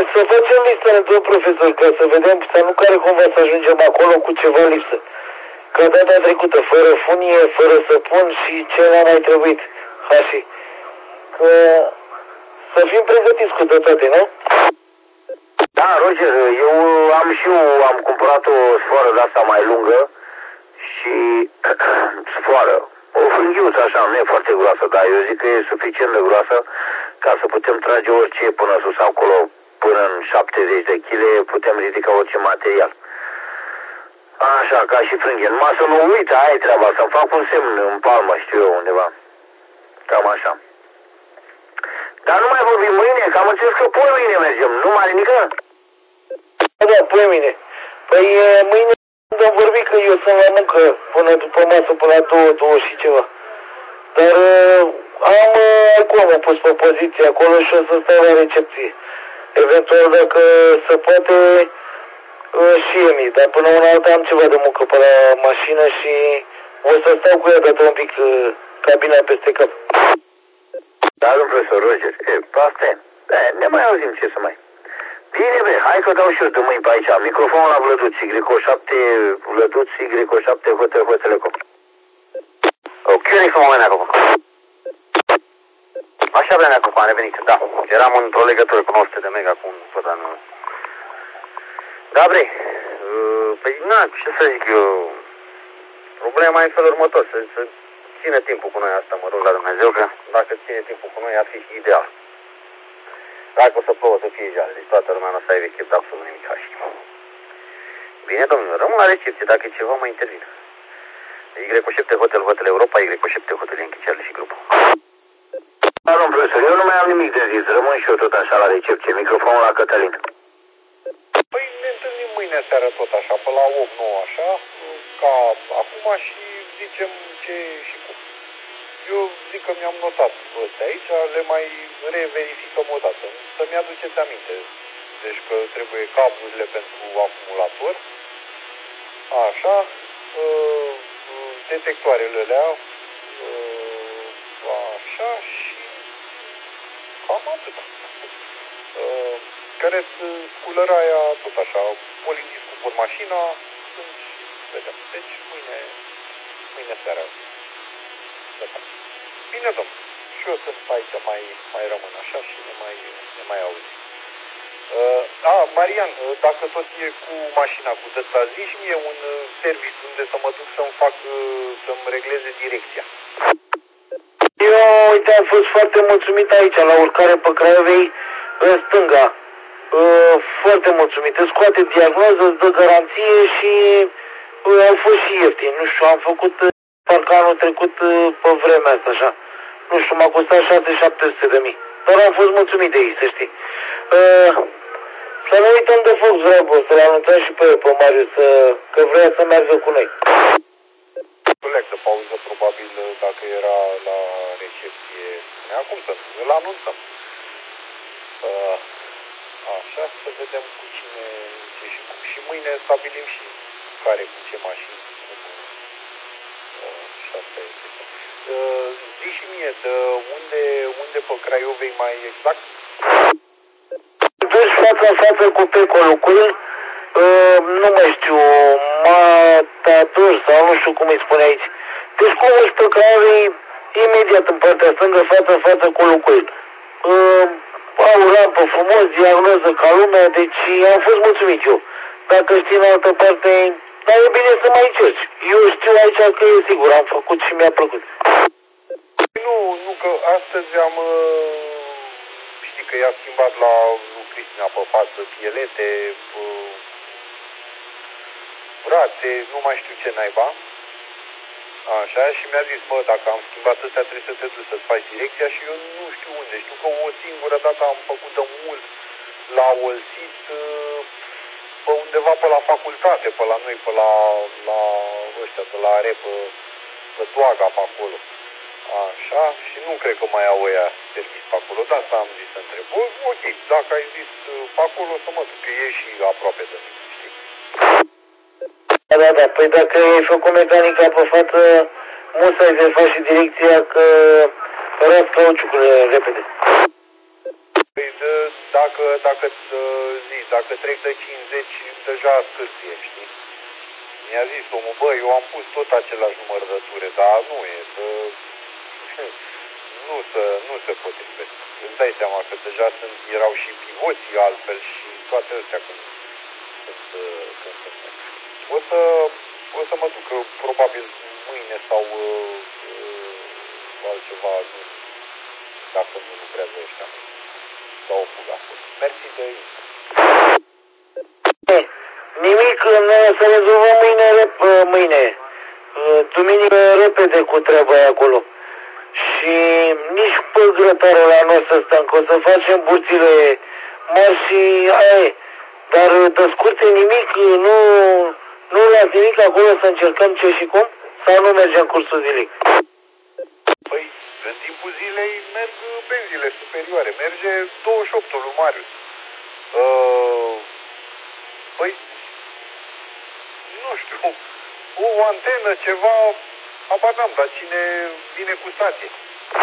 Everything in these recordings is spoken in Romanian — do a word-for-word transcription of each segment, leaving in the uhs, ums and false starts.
să facem lista de tot profesor, ca să vedem, să nu care cumva să ajungem acolo cu ceva lipsă. Ca data trecută, fără funie, fără săpun și ce n-a mai trebuit. Hași. Că să fim pregătiți cu toate, nu? Da, Roger, eu am și eu am cumpărat o sfoară de asta mai lungă și sfoară. O frânghiuță așa, nu e foarte groasă, dar eu zic că e suficient de groasă ca să putem trage orice până sus acolo, până în șaptezeci de kilograme, putem ridica orice material. Așa, ca și frânghie. Numai să nu uit, aia e treaba, să-mi fac un semn în palmă, știu eu, undeva. Cam așa. Dar nu mai vorbim mâine, că am înțeles că poi mâine mergem, nu mai nimică? Da, da, poi mâine. Păi mâine am vorbit că eu sunt la muncă până după masă, până la două, două și ceva. Dar am acum pus pe poziție acolo și o să stau la recepție. Eventual, dacă se poate, și Emi, dar până una alta am ceva de muncă pe la mașină și o să stau cu ea dată un pic cabina peste cap. Da, domnul profesor Roger, e, asta e. Ne mai auzim, ce să mai. Bine, bine, hai că dau și eu de mâini pe aici. Microfonul la Vlăduț, Y șapte, Vlăduț, Y șapte, Hotel, Hotel, Ecop. Ok, nici un moment acum. Așa vrem acum, am revenit, da. Eram într-o legătură cu nouă sute de mega cu un sodanul. Da, bre, păi, na, ce să zic eu, problema e în felul următor, să, să ține timpul cu noi asta, mă rog la Dumnezeu, că dacă ține timpul cu noi ar fi și ideal. Dacă o să plouă, să fie ideal, deci toată lumea nu o să aibă chef de absolut nimic așa. Bine, domnule, rămân la recepție, dacă e ceva, mă intervin. Y șapte Hotel, Hotel Europa, Y șapte Hotel Închiciarele și grupul. Da, domnul profesor, eu nu mai am nimic de zis, rămân și eu tot așa la recepție, microfonul la Cătălin. Păi ne întâlnim mâine seară tot așa, pe la opt nouă așa, ca acum și zicem ce și cum. Eu zic că mi-am notat ăstea aici, le mai reverificăm o dată. Să-mi aduceți aminte. Deci că trebuie cablurile pentru acumulator. Așa. Detectoarele alea. Așa și cam atât. Care sculăra aia tot așa. Polidiscul por mașina. Vedem. Deci mâine, mâine seara. Bine, domn. Și eu sunt aici, mai, mai rămân așa și ne mai, ne mai auzim. Uh, a, Marian, dacă tot e cu mașina cu dăsta, zici mie un serviciu unde să mă duc să-mi fac, să-mi regleze direcția. Eu, uite, am fost foarte mulțumit aici, la urcare pe Craiovei, în stânga. Uh, foarte mulțumit. Îți scoate diagnoză, îți dă garanție și uh, au fost și ieftini. Nu știu, am făcut uh, parcă anul trecut uh, pe vremea asta, așa. Nu știu, m-a costat șase șapte sute de mii. Dar am fost mulțumit de ei, să știi. Uh, să nu uităm de Fox Bravo, să-l anunțăm și pe, pe Marius, să, că vrea să meargă cu noi. Coleg de pauză, probabil, dacă era la recepție. Acum să îl anunțăm. Uh, așa, să vedem cu cine, ce și cum. Și mâine stabilim și care, cu ce mașini. Uh, și asta este. Uh, zi și mie, de unde, unde pe Craiovei mai exact? Duci față în față cu Pecolocul, uh, nu mai știu, Matador sau nu știu cum îi spune aici. Deci cum ești pe Craiovei, imediat în partea stângă, față în față cu Locuil. Uh, au rampă frumos, diagnoză ca lumea, deci am fost mulțumit eu. Dacă știi în altă parte, dar e bine să mai încerci. Eu știu aici că e sigur, am făcut și mi-a plăcut. Nu, nu, că astăzi am, știi că i-a schimbat la lui Cristina pe față pielete, brațe, nu mai știu ce naiba. Așa, și mi-a zis, mă, dacă am schimbat astea, trebuie să te duci să-ți faci direcția și eu nu știu unde. Știu că o singură dată am făcut de mult la Olsit, pe undeva pe la facultate, pe la noi, pe la, la ăștia, pe la are, pe, pe toaga pe acolo. Așa, și nu cred că mai au ăia servici pe acolo, de asta am zis să întreb. Ok, dacă ai zis pe acolo, să mă duc, că e și aproape de mine, știi? Da, da, da, păi dacă ai făcut mecanica pe față, musai să faci și direcția, că răs cauciucurile repede. Păi de, dacă, dacă, zi, dacă trec de cincizeci, deja scârție, știi? Mi-a zis omul, bă, eu am pus tot același număr de ture, dar nu e, că nu se, nu se potrivesc. Îți dai seama că deja sunt, erau și pivoții altfel și toate astea când, când, când sunt. O să, o să mă duc, probabil mâine sau uh, altceva, nu, dacă nu lucrează ăștia, sau o fugă acolo. Mersi de Nimic, noi o să rezolvăm mâine, mâine, duminică repede cu treaba aia acolo. Și nici pe grătarul ăla nu o să stăm, că o să facem burțile mari și aia e. Dar de scurte nimic, nu, nu las nimic acolo să încercăm ce și cum? Sau nu mergem cursul zilei? Păi, în timpul zilei merg benzile superioare, merge douăzeci și opt lui Marius. Uh, păi, nu știu, o antenă, ceva, habar n-am, dar cine vine cu stație?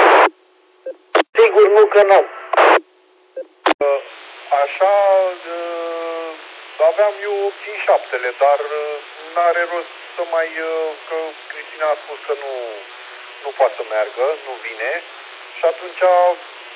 Sigur nu că n-am. Uh, așa, uh, aveam eu obțin șaptele, dar uh, n-are rost să mai, uh, că Cristina a spus că nu, nu poate să meargă, nu vine, și atunci uh,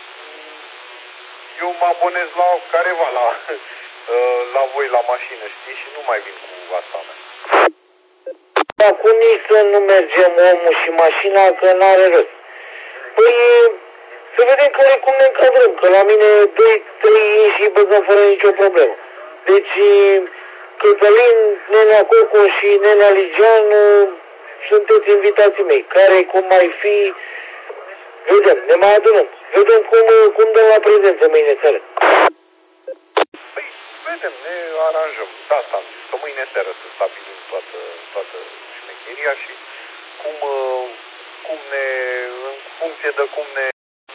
eu mă abonez la careva, la, uh, la voi, la mașină, știi, și nu mai vin cu asta mea. Acum nici să nu mergem omul și mașina, că n-are rost. Păi, să vedem care cum ne încadrăm, că la mine doi, trei și băgăm fără nicio problemă. Deci, Cătălin, Nenea Cocu și Nenea Ligian sunteți invitații mei. Care, cum mai fi, vedem, ne mai adunăm. Vedem cum, cum dăm la prezență mâine seară. Păi, vedem, ne aranjăm. Da, asta am zis, că mâine seară să stabilim toată, toată șmecheria și cum, cum ne, în funcție de cum ne,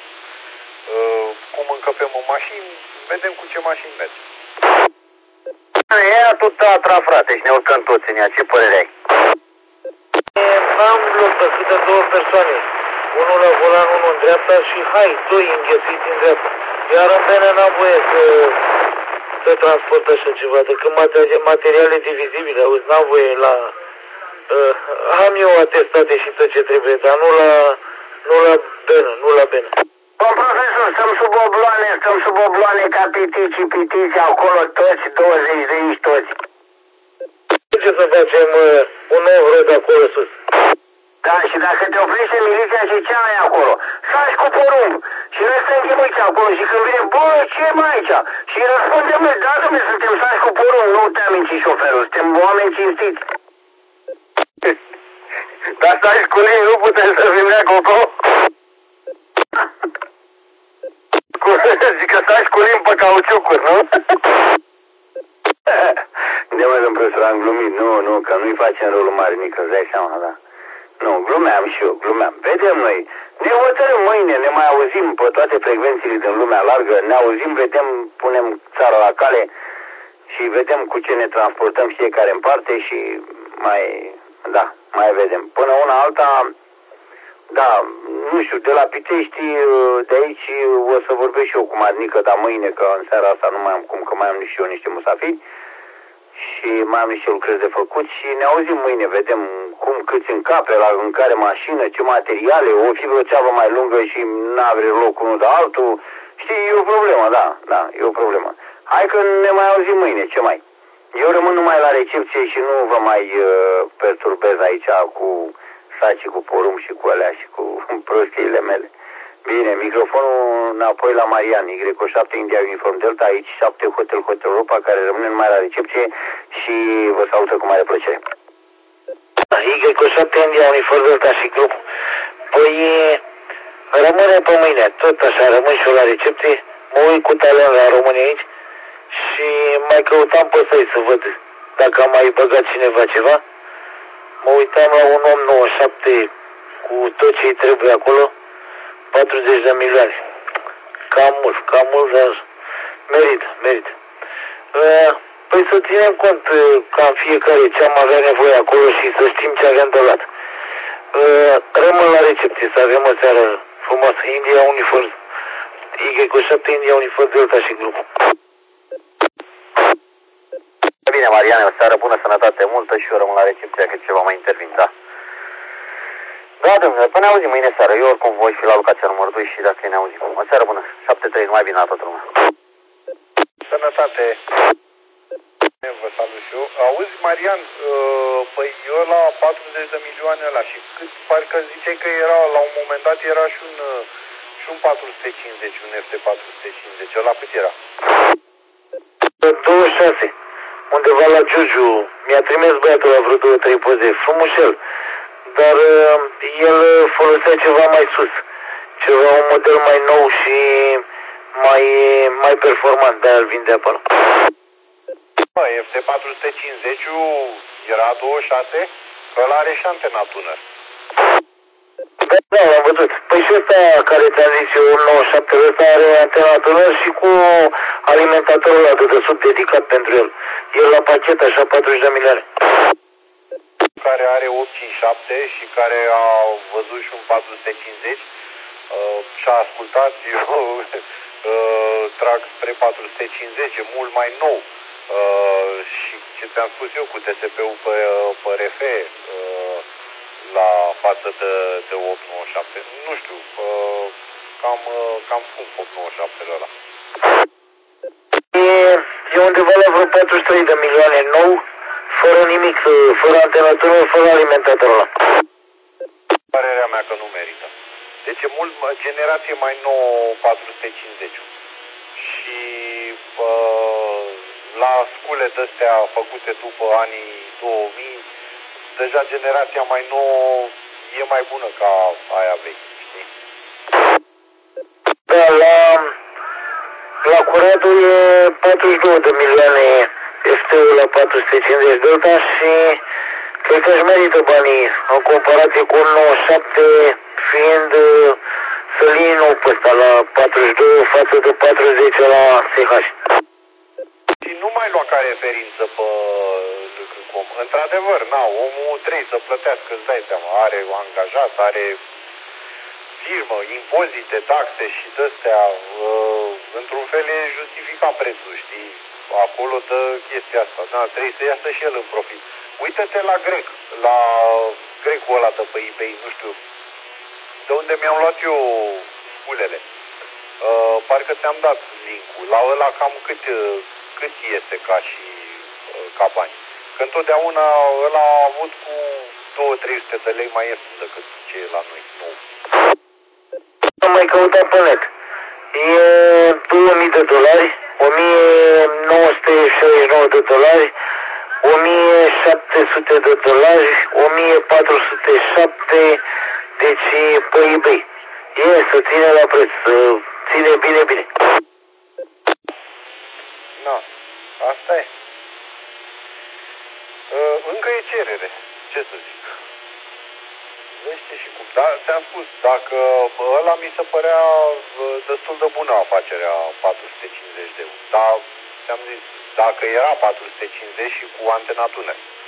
cum încăpem în mașini, vedem cu ce mașini mergem. Ia tu teatra, frate, și ne urcăm toți în ea. Ce părere ai? Am loc de câte două persoane. Unul la volan, unul în dreapta și hai, doi înghesuiți în dreapta. Iar în pene n-am voie să, să transport așa ceva, decât materiale divizibile. Auzi, n-am voie la... Uh, am eu atestate și tot ce trebuie, dar nu la, nu la benă, nu la benă. Bun, profesor, stăm sub obloane, stăm sub obloane ca pitici, pitici, acolo toți, douăzeci de aici toți. Ce să facem uh, un nou rod acolo sus? Da, și dacă te oprește miliția și ce ai acolo? Saci cu porumb și noi suntem uiți acolo și când vine, bă, ce e mai aici? Și răspundem noi, da, dom'le, suntem saci cu porumb, nu te-am mințit șoferul, suntem oameni cinstiți. Dar saci cu ei nu putem să fim acolo? Zic că saci cu limbi pe cauciucuri, nu? De mă, domn profesor, am glumit, nu, nu, că nu-i facem rolul mare, nică, îți dai seama, da? Nu, glumeam și eu, glumeam. Vedem noi, ne hotărâm mâine, ne mai auzim pe toate frecvențiile din lumea largă, ne auzim, vedem, punem țara la cale și vedem cu ce ne transportăm fiecare în parte și mai, da, mai vedem. Până una alta, da, nu știu, de la Pitești, de aici o să vorbesc și eu cu Marnică, dar mâine, că în seara asta nu mai am cum, că mai am și eu niște musafiri și mai am niște lucrări de făcut și ne auzim mâine, vedem cum, câți încape, la în care mașină, ce materiale, o fi vreo țeavă mai lungă și n-are loc unul de altul, știi, e o problemă, da, da, e o problemă. Hai că ne mai auzim mâine, ce mai? Eu rămân numai la recepție și nu vă mai uh, perturbez aici cu sacii, cu porumb și cu alea și cu prostiile mele. Bine, microfonul înapoi la Marian, Y șapte India Uniform Delta, aici șapte Hotel Hotel Europa, care rămâne numai la recepție și vă salută cu mare plăcere. Y șapte India Uniform Delta și grup. Păi rămâne pe mâine, tot așa, rămân și eu la recepție, mă uit cu talon la români aici și mai căutam pe site să văd dacă am mai băgat cineva ceva. Mă uitam la un om nouăzeci și șapte cu tot ce-i trebuie acolo, patruzeci de milioane. Cam mult, cam mult, dar merită, merită. Păi să ținem cont cam fiecare ce am avea nevoie acolo și să știm ce avem de luat. Rămân la recepție, să avem o seară frumoasă. India Uniform, Y cu șapte India Unifor Delta și grupul. Bine, Mariane, o seară bună, sănătate multă și eu rămân la recepția că ceva mai intervin, da. Da, domnule, până ne auzim mâine seară. Eu oricum voi fi la locația numărul doi și dacă ne auzim. O seară bună. șapte trei, mai bine la toată lumea. Sănătate. Vă salut și eu. Auzi, Marian, uh, păi eu la patruzeci de milioane ăla și cât, parcă ziceai că era, la un moment dat era și un, uh, și un patru sute cincizeci, un F T patru sute cincizeci. Ăla cât era? douăzeci și șase. Undeva la Giugiu. Mi-a trimis băiatul la vreo două, trei poze. Frumușel. Dar uh, el folosea ceva mai sus. Ceva, un model mai nou și mai, mai performant. De-aia îl vinde acolo. Bă, F T patru sute cincizeci era douăzeci și șase, că ăla are și antena tuner. Da, da, am văzut. Păi și ăsta care ți-am zis eu, un nouăzeci și șapte, ăsta are antena tuner și cu alimentatorul ăla de desubt dedicat pentru el. El la pachet, așa, patruzeci de milioane. Care are opt cinci șapte și care a văzut și un patru sute cincizeci uh, și-a ascultat, eu uh, trag spre patru sute cincizeci, e mult mai nou. Uh, și ce ți-am spus eu cu T S P-ul pe, pe R F uh, la față de, de opt nouăzeci și șapte. Nu știu, uh, cam, uh, cam scump opt nouăzeci și șapte ăla. E, e undeva la vreo patruzeci și trei de milioane nou, fără nimic, fără antenatură, fără alimentatorul ăla. Părerea mea că nu merită. Deci e mult generație mai nouă patru sute cincizeci. Și uh, la scule de-astea făcute după anii două mii, deja generația mai nouă e mai bună ca aia vechi, știi? Da, la, la Curadul e patruzeci și două de milioane F T-ul la patru sute cincizeci Delta și cred că își merită banii în comparație cu un nouăzeci și șapte, fiind să-l iei nou pe ăsta la patruzeci și doi față de patruzeci la S H. Și nu mai lua ca referință pe Lucrucom. Într-adevăr, na, omul trebuie să plătească, îți dai seama, are angajat, are firmă, impozite, taxe și de-astea, uh, într-un fel e justificat prețul, știi? Acolo dă chestia asta, da, trebuie să iasă și el în profit. Uită-te la grec, la grecul ăla de pe eBay, nu știu, de unde mi-am luat eu sculele. Uh, parcă ți-am dat link-ul, la ăla cam cât, cât iese ca și uh, ca bani. Că întotdeauna ăla a avut cu două trei sute de lei mai ieftin decât ce e la noi, nou. Am mai căutat pe net. E două mii de dolari, o mie nouă sute șaizeci și nouă de dolari, o mie șapte sute de dolari, o mie patru sute șapte, deci pe eBay. E, să ține la preț, să ține bine, bine. Na, asta e. Uh, încă e cerere, ce să zic. Vește și cum. Da, ți-am spus, dacă ăla mi se părea destul de bună afacerea patru sute cincizeci de euro. Dar ți-am zis, dacă era patru sute cincizeci și cu antena tuner.